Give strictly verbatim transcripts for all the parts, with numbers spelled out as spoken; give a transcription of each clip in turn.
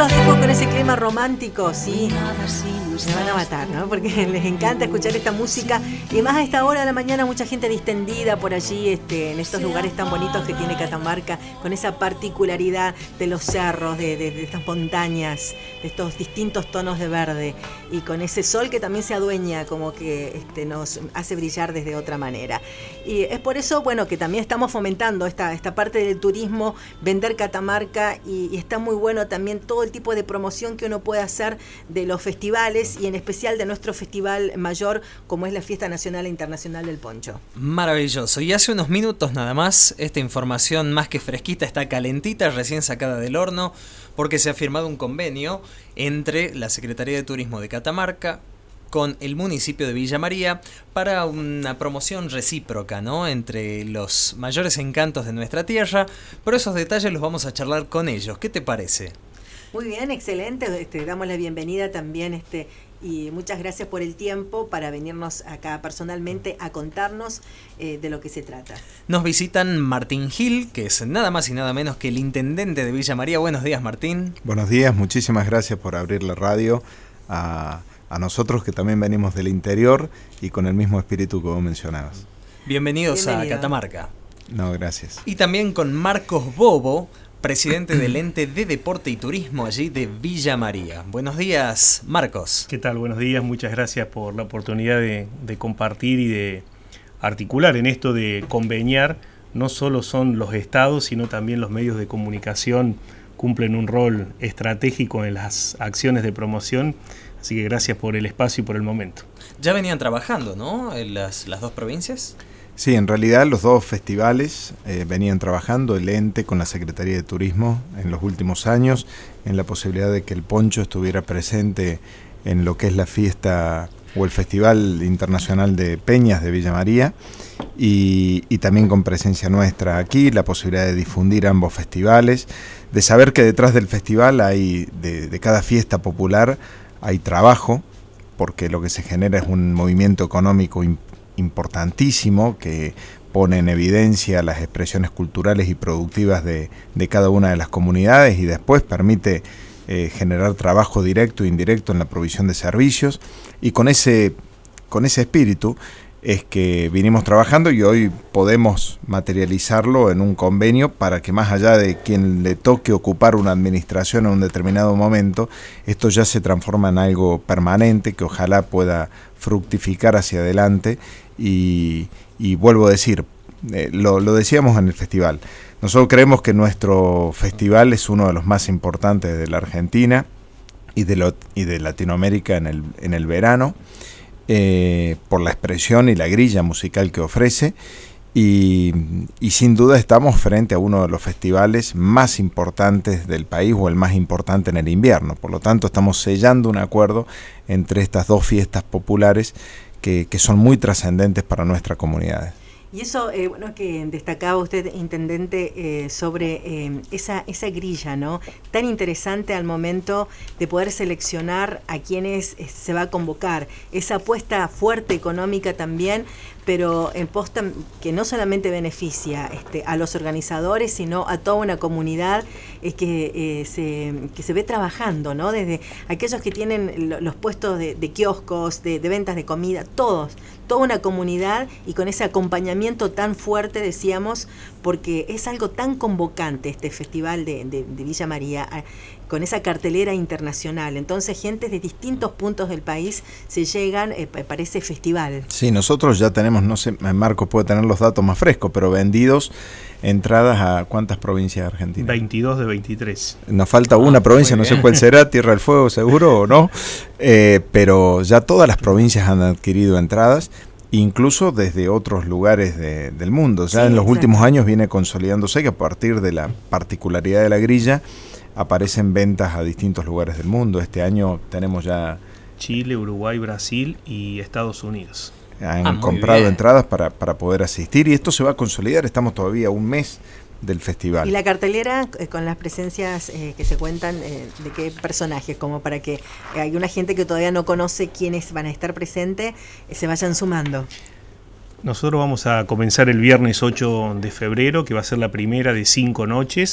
los dejo con ese clima romántico, sí. Me van a matar, ¿no? Porque les encanta escuchar esta música. Y más a esta hora de la mañana, mucha gente distendida por allí, este, en estos lugares tan bonitos que tiene Catamarca, con esa particularidad de los cerros, de, de, de estas montañas, de estos distintos tonos de verde, y con ese sol que también se adueña, como que este, nos hace brillar desde otra manera. Y es por eso, bueno, que también estamos fomentando esta, esta parte del turismo, vender Catamarca, y, y está muy bueno también todo el tipo de promoción que uno puede hacer de los festivales, y en especial de nuestro festival mayor, como es la Fiesta Nacional e Internacional del Poncho. Maravilloso. Y hace unos minutos nada más, esta información más que fresquita, está calentita, recién sacada del horno, porque se ha firmado un convenio entre la Secretaría de Turismo de Catamarca con el municipio de Villa María para una promoción recíproca, ¿no?, entre los mayores encantos de nuestra tierra. Pero esos detalles los vamos a charlar con ellos. ¿Qué te parece? Muy bien, excelente. Este, damos la bienvenida también, este, y muchas gracias por el tiempo para venirnos acá personalmente a contarnos eh, de lo que se trata. Nos visitan Martín Gil, que es nada más y nada menos que el intendente de Villa María. Buenos días, Martín. Buenos días, muchísimas gracias por abrir la radio a, a nosotros que también venimos del interior y con el mismo espíritu que vos mencionabas. Bienvenidos Bienvenido. a Catamarca. No, gracias. Y también con Marcos Bobo, presidente del ente de deporte y turismo allí de Villa María. Buenos días, Marcos. ¿Qué tal? Buenos días, muchas gracias por la oportunidad de, de compartir y de articular en esto de conveniar. No solo son los estados, sino también los medios de comunicación cumplen un rol estratégico en las acciones de promoción, así que gracias por el espacio y por el momento. Ya venían trabajando, ¿no?, en las, las dos provincias. Sí, en realidad los dos festivales eh, venían trabajando, el ente con la Secretaría de Turismo en los últimos años, en la posibilidad de que el Poncho estuviera presente en lo que es la fiesta o el Festival Internacional de Peñas de Villa María, y, y también con presencia nuestra aquí, la posibilidad de difundir ambos festivales, de saber que detrás del festival hay, de, de cada fiesta popular, hay trabajo, porque lo que se genera es un movimiento económico importante, importantísimo, que pone en evidencia las expresiones culturales y productivas de, de cada una de las comunidades, y después permite eh, generar trabajo directo e indirecto en la provisión de servicios, y con ese, con ese espíritu es que vinimos trabajando, y hoy podemos materializarlo en un convenio para que, más allá de quien le toque ocupar una administración en un determinado momento, esto ya se transforma en algo permanente que ojalá pueda fructificar hacia adelante. Y, y vuelvo a decir, eh, lo, lo decíamos en el festival, nosotros creemos que nuestro festival es uno de los más importantes de la Argentina y de, lo, y de Latinoamérica en el, en el verano, eh, por la expresión y la grilla musical que ofrece, y, y sin duda estamos frente a uno de los festivales más importantes del país, o el más importante en el invierno. Por lo tanto, estamos sellando un acuerdo entre estas dos fiestas populares que, que son muy trascendentes para nuestra comunidad. Y eso, eh, bueno, que destacaba usted, intendente, eh, sobre eh, esa, esa grilla, ¿no?, tan interesante al momento de poder seleccionar a quienes eh, se va a convocar, esa apuesta fuerte económica también, pero en posta que no solamente beneficia este, a los organizadores, sino a toda una comunidad eh, que, eh, se, que se ve trabajando, ¿no?, desde aquellos que tienen los puestos de, de kioscos, de, de ventas de comida, todos, toda una comunidad, y con ese acompañamiento tan fuerte, decíamos, porque es algo tan convocante este festival de, de, de Villa María, eh, con esa cartelera internacional. Entonces, gente de distintos puntos del país se llegan eh, para ese festival. Sí, nosotros ya tenemos, no sé, Marcos puede tener los datos más frescos, pero vendidos entradas a ¿cuántas provincias de Argentina? veintidós de veintitrés. Nos falta una ah, provincia, no sé cuál será, Tierra del Fuego seguro o no, eh, pero ya todas las provincias han adquirido entradas, incluso desde otros lugares de, del mundo. Ya sí, en los exacto. últimos años viene consolidándose que a partir de la particularidad de la grilla aparecen ventas a distintos lugares del mundo. Este año tenemos ya Chile, Uruguay, Brasil y Estados Unidos. Han ah, comprado entradas para, para poder asistir, y esto se va a consolidar. Estamos todavía a un mes del festival. Y la cartelera eh, con las presencias eh, que se cuentan, eh, de qué personajes, como para que eh, hay una gente que todavía no conoce quiénes van a estar presentes, eh, se vayan sumando. Nosotros vamos a comenzar el viernes ocho de febrero, que va a ser la primera de cinco noches.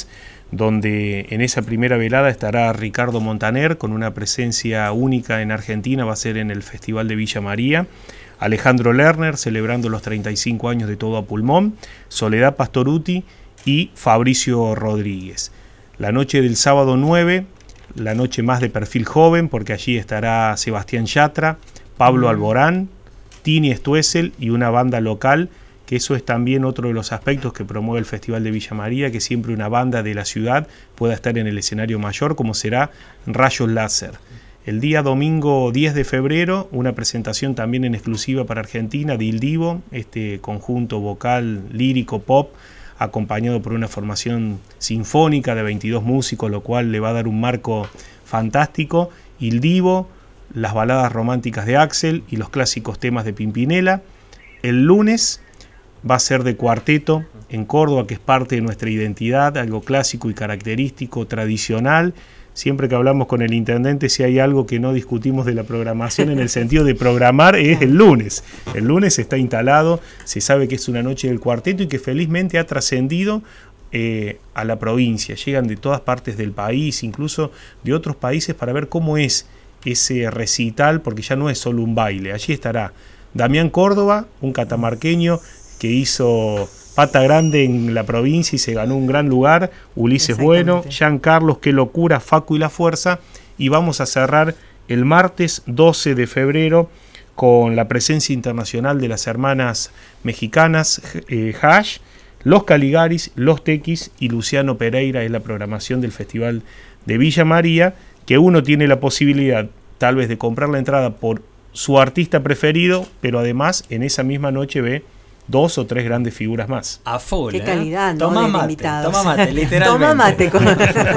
donde en esa primera velada estará Ricardo Montaner con una presencia única en Argentina, va a ser en el Festival de Villa María, Alejandro Lerner celebrando los treinta y cinco años de Todo a Pulmón, Soledad Pastoruti y Fabricio Rodríguez. La noche del sábado nueve, la noche más de perfil joven, porque allí estará Sebastián Yatra, Pablo mm. Alborán, Tini Stuessel y una banda local, que eso es también otro de los aspectos que promueve el Festival de Villa María, que siempre una banda de la ciudad pueda estar en el escenario mayor, como será Rayos Láser. El día domingo diez de febrero, una presentación también en exclusiva para Argentina de Il Divo, este conjunto vocal lírico pop, acompañado por una formación sinfónica de veintidós músicos, lo cual le va a dar un marco fantástico. Il Divo, las baladas románticas de Axel y los clásicos temas de Pimpinela. El lunes va a ser de cuarteto en Córdoba, que es parte de nuestra identidad, algo clásico y característico, tradicional. Siempre que hablamos con el intendente, si hay algo que no discutimos de la programación en el sentido de programar, es el lunes. El lunes está instalado, se sabe que es una noche del cuarteto y que felizmente ha trascendido eh, a la provincia. Llegan de todas partes del país, incluso de otros países, para ver cómo es ese recital, porque ya no es solo un baile. Allí estará Damián Córdoba, un catamarqueño que hizo pata grande en la provincia y se ganó un gran lugar, Ulises Bueno, Jean Carlos, Qué Locura, Facu y La Fuerza, y vamos a cerrar el martes doce de febrero con la presencia internacional de las hermanas mexicanas eh, Hash, Los Caligaris, Los Tequis y Luciano Pereira. Es la programación del Festival de Villa María, que uno tiene la posibilidad tal vez de comprar la entrada por su artista preferido, pero además en esa misma noche ve dos o tres grandes figuras más. A full, Qué calidad, ¿eh? ¿no? Toma de mate, invitados. toma mate, literalmente. Toma mate con,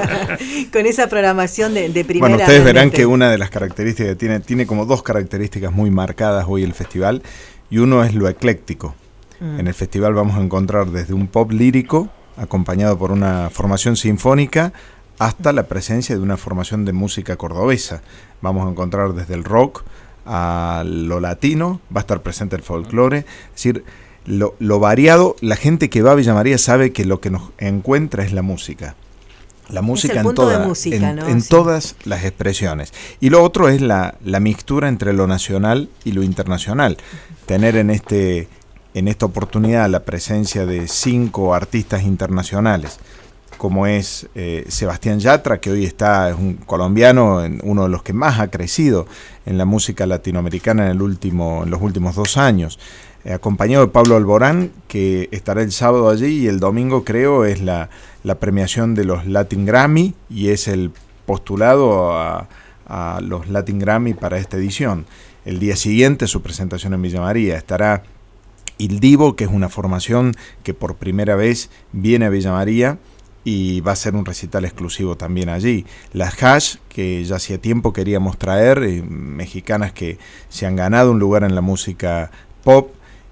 con esa programación de, de primera. Bueno, ustedes verán realmente. que una de las características que tiene, tiene como dos características muy marcadas hoy el festival, y uno es lo ecléctico. Mm. En el festival vamos a encontrar desde un pop lírico, acompañado por una formación sinfónica, hasta la presencia de una formación de música cordobesa. Vamos a encontrar desde el rock a lo latino, va a estar presente el folclore, es decir, Lo, lo variado. La gente que va a Villa María sabe que lo que nos encuentra es la música. La música en, toda, música, en, ¿no? en sí. todas las expresiones. Y lo otro es la, la mixtura entre lo nacional y lo internacional. Tener en, este, en esta oportunidad la presencia de cinco artistas internacionales, como es eh, Sebastián Yatra, que hoy está, es un colombiano, en, uno de los que más ha crecido en la música latinoamericana en, el último, en los últimos dos años. Eh, acompañado de Pablo Alborán, que estará el sábado allí, y el domingo creo es la, la premiación de los Latin Grammy, y es el postulado a, a los Latin Grammy para esta edición. El día siguiente su presentación en Villa María estará Il Divo, que es una formación que por primera vez viene a Villa María y va a ser un recital exclusivo también allí. Las Hash, que ya hacía tiempo queríamos traer, eh, mexicanas que se han ganado un lugar en la música pop.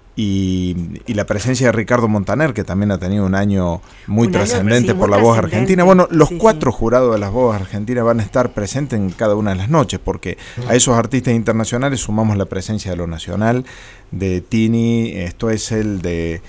Y, y la presencia de Ricardo Montaner, que también ha tenido un año muy un trascendente año, sí, por muy la voz argentina. Bueno, los sí, cuatro sí. jurados de las voces argentinas van a estar presentes en cada una de las noches, porque a esos artistas internacionales sumamos la presencia de lo nacional, de Tini Stuessel, de,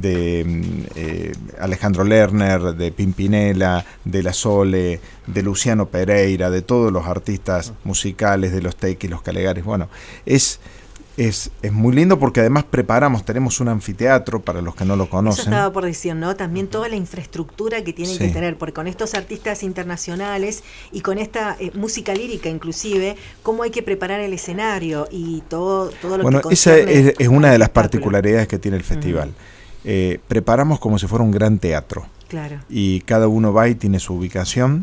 de eh, Alejandro Lerner, de Pimpinela, de La Sole, de Luciano Pereira, de todos los artistas musicales, de los Tequis, los Caligaris. Bueno, es... Es, es muy lindo porque además preparamos, tenemos un anfiteatro para los que no lo conocen. Eso estaba por decir, ¿no? También toda la infraestructura que tienen sí. que tener, porque con estos artistas internacionales y con esta eh, música lírica inclusive, cómo hay que preparar el escenario y todo, todo lo bueno, que esa es, es una de las particularidades que tiene el festival. Uh-huh. eh, preparamos como si fuera un gran teatro. Claro. Y cada uno va y tiene su ubicación.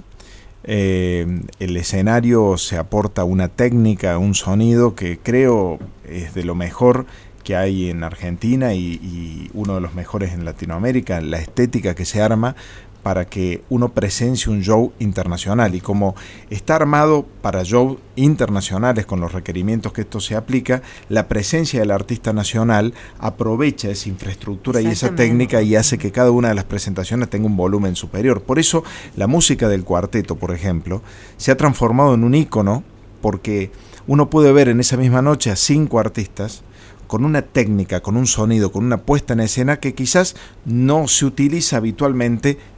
Eh, el escenario se aporta una técnica, un sonido que creo es de lo mejor que hay en Argentina y, y uno de los mejores en Latinoamérica, la estética que se arma para que uno presencie un show internacional, y como está armado para shows internacionales con los requerimientos que esto se aplica, la presencia del artista nacional aprovecha esa infraestructura y esa técnica y hace que cada una de las presentaciones tenga un volumen superior. Por eso la música del cuarteto, por ejemplo, se ha transformado en un ícono, porque uno puede ver en esa misma noche a cinco artistas con una técnica, con un sonido, con una puesta en escena que quizás no se utiliza habitualmente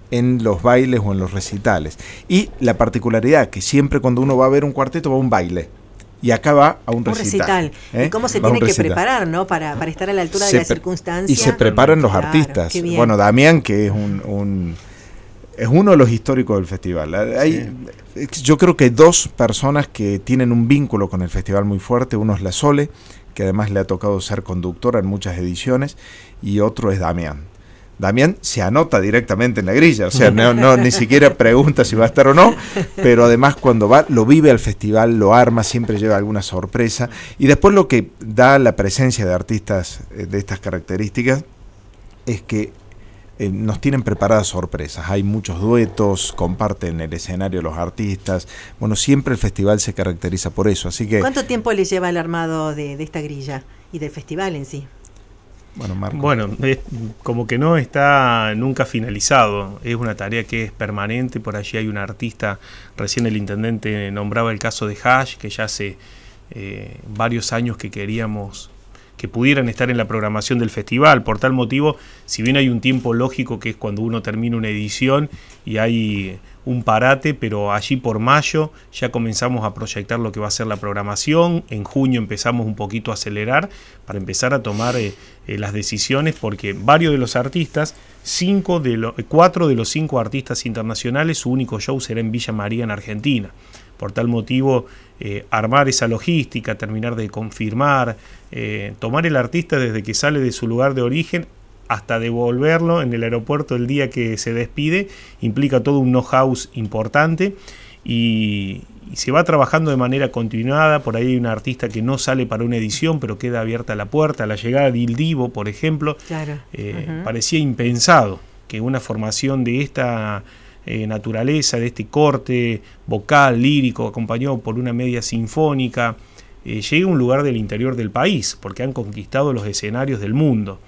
en los bailes o en los recitales. Y la particularidad que siempre cuando uno va a ver un cuarteto va a un baile. Y acá va a un recital. Un recital. ¿eh? Y cómo se va tiene que preparar, ¿no? Para, para estar a la altura se de la circunstancia. Y se preparan los claro, artistas. Bueno, Damián, que es un, un es uno de los históricos del festival. Hay, sí. Yo creo que hay dos personas que tienen un vínculo con el festival muy fuerte. Uno es la Sole, que además le ha tocado ser conductora en muchas ediciones, y otro es Damián. Damián se anota directamente en la grilla, o sea, no, no ni siquiera pregunta si va a estar o no, pero además cuando va, lo vive al festival, lo arma, siempre lleva alguna sorpresa, y después lo que da la presencia de artistas de estas características es que eh, nos tienen preparadas sorpresas. Hay muchos duetos, comparten el escenario los artistas, bueno, siempre el festival se caracteriza por eso, así que... ¿Cuánto tiempo le lleva el armado de, de esta grilla y del festival en sí? Bueno, Marco. Bueno, es, como que no está nunca finalizado, es una tarea que es permanente. Por allí hay un artista, recién el intendente nombraba el caso de Hash, que ya hace eh, varios años que queríamos que pudieran estar en la programación del festival. Por tal motivo, si bien hay un tiempo lógico que es cuando uno termina una edición y hay un parate, pero allí por mayo ya comenzamos a proyectar lo que va a ser la programación. En junio empezamos un poquito a acelerar para empezar a tomar eh, eh, las decisiones, porque varios de los artistas, cinco de los, cuatro de los cinco artistas internacionales, su único show será en Villa María, en Argentina. Por tal motivo, eh, armar esa logística, terminar de confirmar, eh, tomar el artista desde que sale de su lugar de origen hasta devolverlo en el aeropuerto el día que se despide, implica todo un know-how importante y, y se va trabajando de manera continuada. Por ahí hay un artista que no sale para una edición, pero queda abierta la puerta. La llegada de Il Divo, por ejemplo, claro. eh, uh-huh. parecía impensado que una formación de esta eh, naturaleza, de este corte vocal, lírico, acompañado por una media sinfónica, eh, llegue a un lugar del interior del país, porque han conquistado los escenarios del mundo.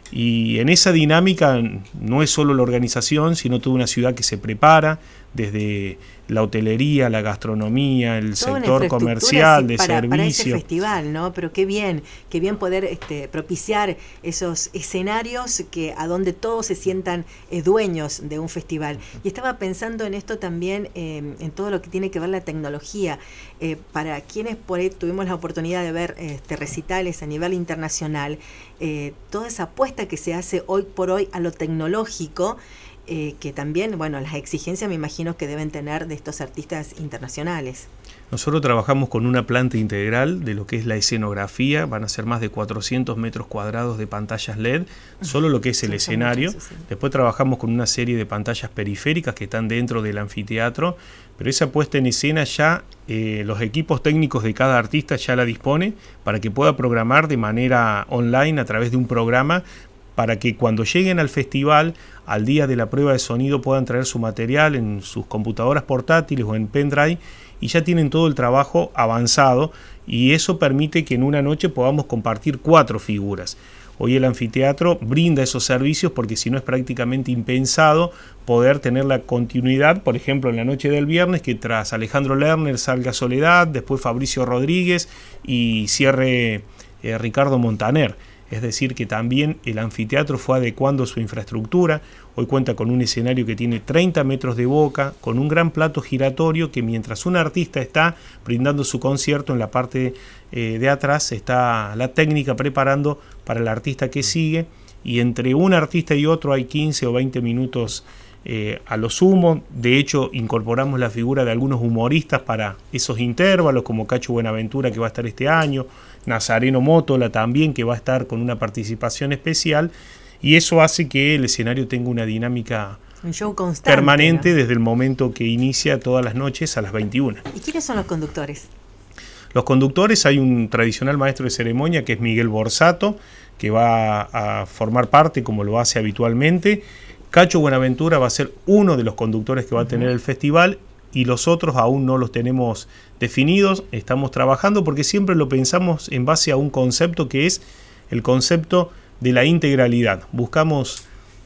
Y en esa dinámica no es solo la organización, sino toda una ciudad que se prepara, desde la hotelería, la gastronomía, el toda sector comercial, sí, de para, servicio. Para ese festival, ¿no? Pero qué bien, qué bien poder este, propiciar esos escenarios que a donde todos se sientan eh, dueños de un festival. Y estaba pensando en esto también, eh, en todo lo que tiene que ver la tecnología. Eh, para quienes por ahí tuvimos la oportunidad de ver este, recitales a nivel internacional, eh, toda esa apuesta que se hace hoy por hoy a lo tecnológico, Eh, que también, bueno, las exigencias me imagino que deben tener de estos artistas internacionales. Nosotros trabajamos con una planta integral de lo que es la escenografía, van a ser más de cuatrocientos metros cuadrados de pantallas L E D, solo lo que es el sí, escenario. Muchos, sí. Después trabajamos con una serie de pantallas periféricas que están dentro del anfiteatro, pero esa puesta en escena ya, eh, los equipos técnicos de cada artista ya la dispone para que pueda programar de manera online a través de un programa, para que cuando lleguen al festival, al día de la prueba de sonido, puedan traer su material en sus computadoras portátiles o en pendrive, y ya tienen todo el trabajo avanzado, y eso permite que en una noche podamos compartir cuatro figuras. Hoy el anfiteatro brinda esos servicios porque si no es prácticamente impensado poder tener la continuidad, por ejemplo en la noche del viernes, que tras Alejandro Lerner salga Soledad, después Fabricio Rodríguez y cierre eh, Ricardo Montaner. Es decir, que también el anfiteatro fue adecuando su infraestructura. Hoy cuenta con un escenario que tiene treinta metros de boca, con un gran plato giratorio que mientras un artista está brindando su concierto, en la parte eh, de atrás está la técnica preparando para el artista que sigue, y entre un artista y otro hay quince o veinte minutos eh, a lo sumo. De hecho, incorporamos la figura de algunos humoristas para esos intervalos, como Cacho Buenaventura, que va a estar este año, Nazareno Mótola también, que va a estar con una participación especial, y eso hace que el escenario tenga una dinámica un show constante, permanente, ¿no? Desde el momento que inicia todas las noches a las veintiuna. ¿Y quiénes son los conductores? Los conductores, hay un tradicional maestro de ceremonia que es Miguel Borsato, que va a formar parte como lo hace habitualmente. Cacho Buenaventura va a ser uno de los conductores que va a tener el festival, y los otros aún no los tenemos definidos. Estamos trabajando porque siempre lo pensamos en base a un concepto que es el concepto de la integralidad. Buscamos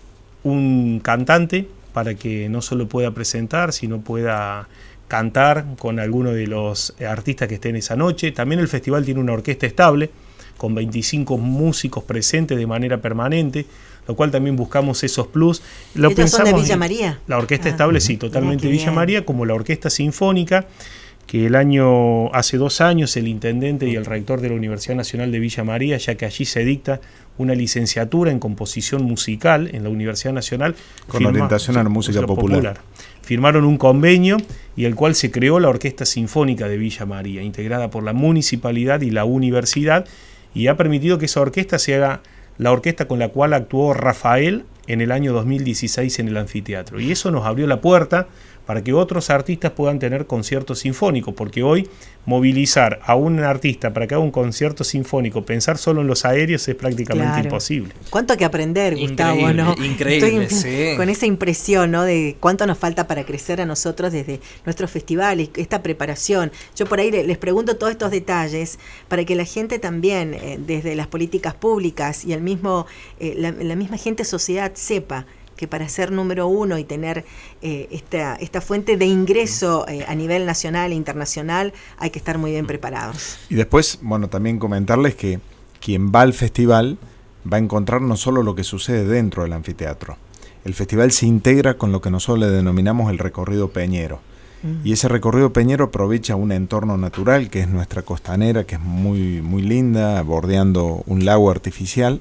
un cantante para que no solo pueda presentar, sino pueda cantar con alguno de los artistas que estén esa noche. También el festival tiene una orquesta estable, con veinticinco músicos presentes de manera permanente, lo cual también buscamos esos plus. Lo ¿Ellos pensamos son de Villa en María? La orquesta ah, estable, sí, totalmente de Villa bien. María, como la orquesta sinfónica, que el año, hace dos años el intendente y el rector de la Universidad Nacional de Villa María, ya que allí se dicta una licenciatura en composición musical en la Universidad Nacional. Con firma, orientación a la música popular. popular. Firmaron un convenio y el cual se creó la Orquesta Sinfónica de Villa María, integrada por la municipalidad y la universidad, y ha permitido que esa orquesta se haga la orquesta con la cual actuó Rafael en el año dos mil dieciséis en el anfiteatro. Y eso nos abrió la puerta para que otros artistas puedan tener conciertos sinfónicos, porque hoy movilizar a un artista para que haga un concierto sinfónico, pensar solo en los aéreos es prácticamente claro. imposible. ¿Cuánto hay que aprender, Gustavo? Increíble, ¿no? increíble, Estoy sí. con esa impresión, ¿no?, de cuánto nos falta para crecer a nosotros desde nuestros festivales, esta preparación. Yo por ahí les pregunto todos estos detalles para que la gente también, eh, desde las políticas públicas y el mismo, eh, la, la misma gente sociedad sepa que para ser número uno y tener eh, esta, esta fuente de ingreso eh, a nivel nacional e internacional, hay que estar muy bien preparados. Y después, bueno, también comentarles que quien va al festival va a encontrar no solo lo que sucede dentro del anfiteatro. El festival se integra con lo que nosotros le denominamos el recorrido peñero. Mm. Y ese recorrido peñero aprovecha un entorno natural, que es nuestra costanera, que es muy, muy linda, bordeando un lago artificial,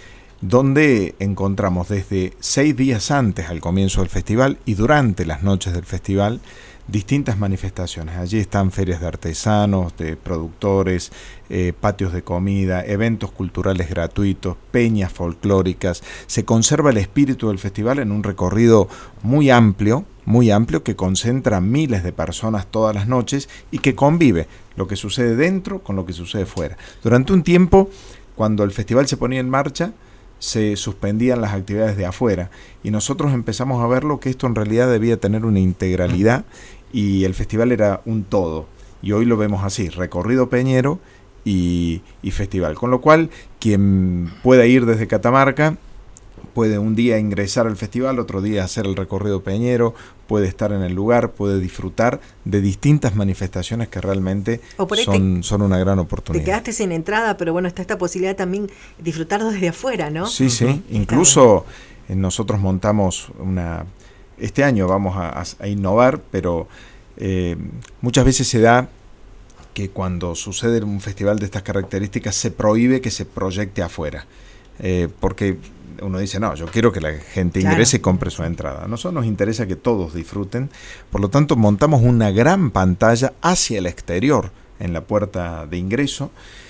donde encontramos desde seis días antes al comienzo del festival y durante las noches del festival distintas manifestaciones. Allí están ferias de artesanos, de productores, eh, patios de comida, eventos culturales gratuitos, peñas folclóricas. Se conserva el espíritu del festival en un recorrido muy amplio, muy amplio, que concentra miles de personas todas las noches y que convive lo que sucede dentro con lo que sucede fuera. Durante un tiempo, cuando el festival se ponía en marcha, se suspendían las actividades de afuera y nosotros empezamos a verlo que esto en realidad debía tener una integralidad y el festival era un todo, y hoy lo vemos así, recorrido peñero y, y festival, con lo cual quien pueda ir desde Catamarca puede un día ingresar al festival, otro día hacer el recorrido peñero, puede estar en el lugar, puede disfrutar de distintas manifestaciones que realmente son, son una gran oportunidad. Te quedaste sin entrada, pero bueno, está esta posibilidad también de disfrutarlo desde afuera, ¿no? Sí, sí. Uh-huh. Incluso bueno. nosotros montamos una... Este año vamos a, a innovar, pero eh, muchas veces se da que cuando sucede un festival de estas características se prohíbe que se proyecte afuera. Eh, porque uno dice, no, yo quiero que la gente ingrese claro. y compre su entrada. A nosotros nos interesa que todos disfruten, por lo tanto montamos una gran pantalla hacia el exterior en la puerta de ingreso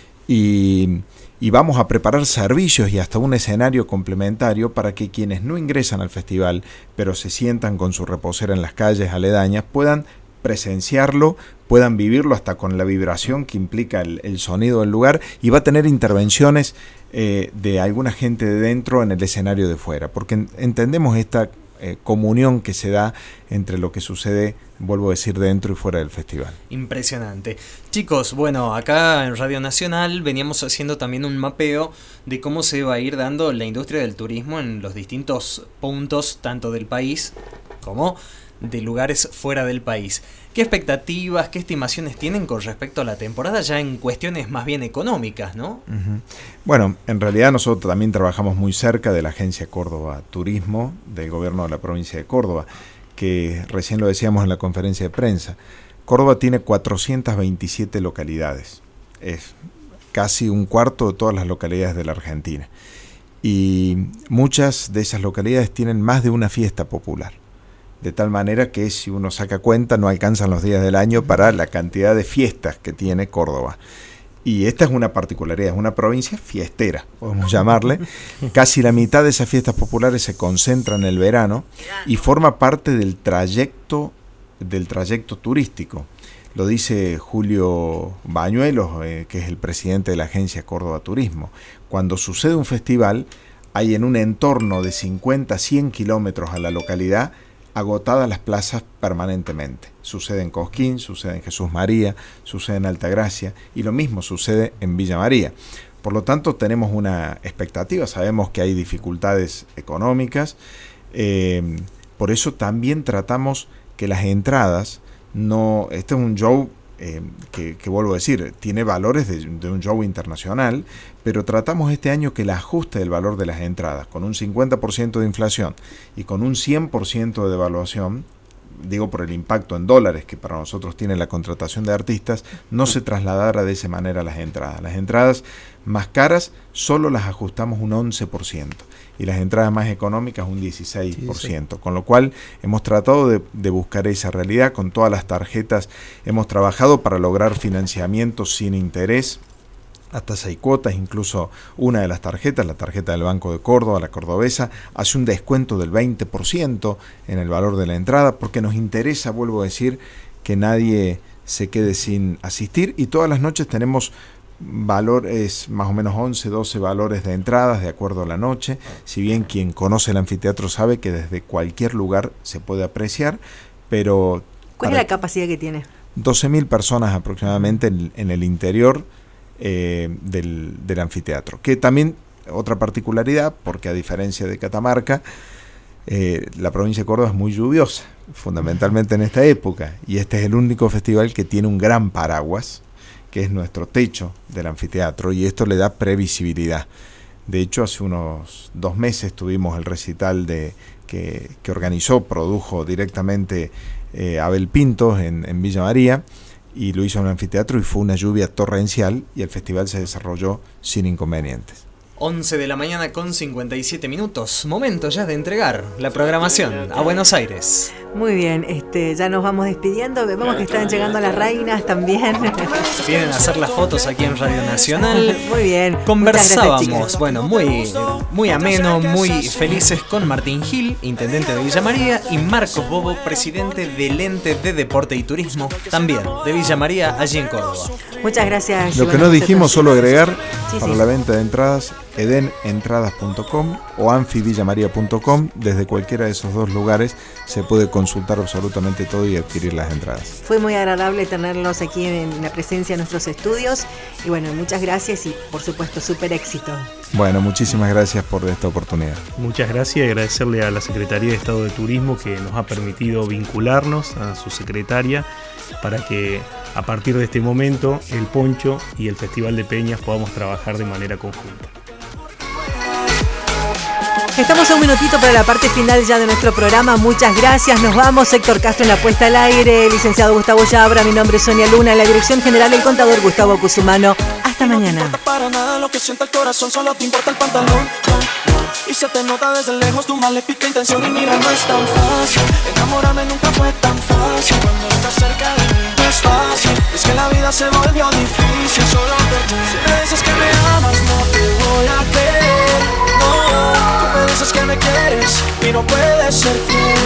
y, y vamos a preparar servicios y hasta un escenario complementario para que quienes no ingresan al festival, pero se sientan con su reposera en las calles aledañas, puedan presenciarlo, puedan vivirlo hasta con la vibración que implica el, el sonido del lugar, y va a tener intervenciones eh, de alguna gente de dentro en el escenario de fuera, porque en, entendemos esta eh, comunión que se da entre lo que sucede, vuelvo a decir, dentro y fuera del festival. Impresionante. Chicos, bueno, acá en Radio Nacional veníamos haciendo también un mapeo de cómo se va a ir dando la industria del turismo en los distintos puntos, tanto del país como de lugares fuera del país. ¿Qué expectativas, qué estimaciones tienen con respecto a la temporada ya en cuestiones más bien económicas, no? Uh-huh. Bueno, en realidad nosotros también trabajamos muy cerca de la Agencia Córdoba Turismo del gobierno de la provincia de Córdoba, que recién lo decíamos en la conferencia de prensa. Córdoba tiene cuatrocientas veintisiete localidades, es casi un cuarto de todas las localidades de la Argentina, y muchas de esas localidades tienen más de una fiesta popular. De tal manera que si uno saca cuenta no alcanzan los días del año para la cantidad de fiestas que tiene Córdoba. Y esta es una particularidad, es una provincia fiestera, podemos llamarle. Casi la mitad de esas fiestas populares se concentra en el verano y forma parte del trayecto, del trayecto turístico. Lo dice Julio Bañuelos, eh, que es el presidente de la Agencia Córdoba Turismo. Cuando sucede un festival, hay en un entorno de cincuenta a cien kilómetros a la localidad agotadas las plazas permanentemente. Sucede en Cosquín, sucede en Jesús María, sucede en Altagracia y lo mismo sucede en Villa María. Por lo tanto, tenemos una expectativa, sabemos que hay dificultades económicas, eh, por eso también tratamos que las entradas no... Este es un show eh, que, que vuelvo a decir, tiene valores de, de un show internacional, pero tratamos este año que el ajuste del valor de las entradas, con un cincuenta por ciento de inflación y con un cien por ciento de devaluación, digo por el impacto en dólares que para nosotros tiene la contratación de artistas, no se trasladara de esa manera las entradas. Las entradas más caras solo las ajustamos un once por ciento y las entradas más económicas un dieciséis por ciento, sí, sí. Con lo cual hemos tratado de, de buscar esa realidad. Con todas las tarjetas hemos trabajado para lograr financiamiento sin interés, hasta seis cuotas, incluso una de las tarjetas, la tarjeta del Banco de Córdoba, la cordobesa, hace un descuento del veinte por ciento en el valor de la entrada, porque nos interesa, vuelvo a decir, que nadie se quede sin asistir, y todas las noches tenemos valores, más o menos once, doce valores de entradas de acuerdo a la noche, si bien quien conoce el anfiteatro sabe que desde cualquier lugar se puede apreciar, pero... ¿Cuál es la capacidad que tiene? doce mil personas aproximadamente en, en el interior Eh, del, del anfiteatro, que también otra particularidad, porque a diferencia de Catamarca, eh, la provincia de Córdoba es muy lluviosa, fundamentalmente en esta época, y este es el único festival que tiene un gran paraguas, que es nuestro techo del anfiteatro, y esto le da previsibilidad. De hecho, hace unos dos meses tuvimos el recital de que, que organizó, produjo directamente eh, Abel Pintos en, en Villa María, y lo hizo en un anfiteatro, y fue una lluvia torrencial y el festival se desarrolló sin inconvenientes. once de la mañana con cincuenta y siete minutos. Momento ya de entregar la programación a Buenos Aires. Muy bien, este, ya nos vamos despidiendo. Vemos que están llegando las reinas también. Vienen a hacer las fotos aquí en Radio Nacional. Muy bien. Conversábamos, gracias, bueno, muy, muy ameno, muy felices con Martín Gil, intendente de Villa María, y Marcos Bobo, presidente del ente de deporte y turismo, también de Villa María, allí en Córdoba. Muchas gracias. Lo que no dijimos, solo agregar, sí, para sí. la venta de entradas, eden entradas punto com o anfi villa maría punto com. Desde cualquiera de esos dos lugares se puede consultar absolutamente todo y adquirir las entradas. Fue muy agradable tenerlos aquí en la presencia de nuestros estudios, y bueno, muchas gracias y por supuesto súper éxito. Bueno, muchísimas gracias por esta oportunidad. Muchas gracias y agradecerle a la Secretaría de Estado de Turismo que nos ha permitido vincularnos a su secretaria para que a partir de este momento el Poncho y el Festival de Peñas podamos trabajar de manera conjunta. Estamos a un minutito para la parte final ya de nuestro programa. Muchas gracias. Nos vamos. Héctor Castro en la puesta al aire. Licenciado Gustavo Yabra. Mi nombre es Sonia Luna. En la dirección general, el contador Gustavo Cusumano. Hasta mañana. No te para nada lo que siente el corazón, solo te importa el pantalón. Y se te nota desde lejos tu maléfica intención. Y mira, no es tan fácil. Enamorarme nunca fue tan fácil. Cuando estás cerca de mí no es fácil. Es que la vida se volvió difícil solo por ti. Si me dices que me amas, no te voy a creer. No, tú me dices que me quieres y no puedes ser fiel.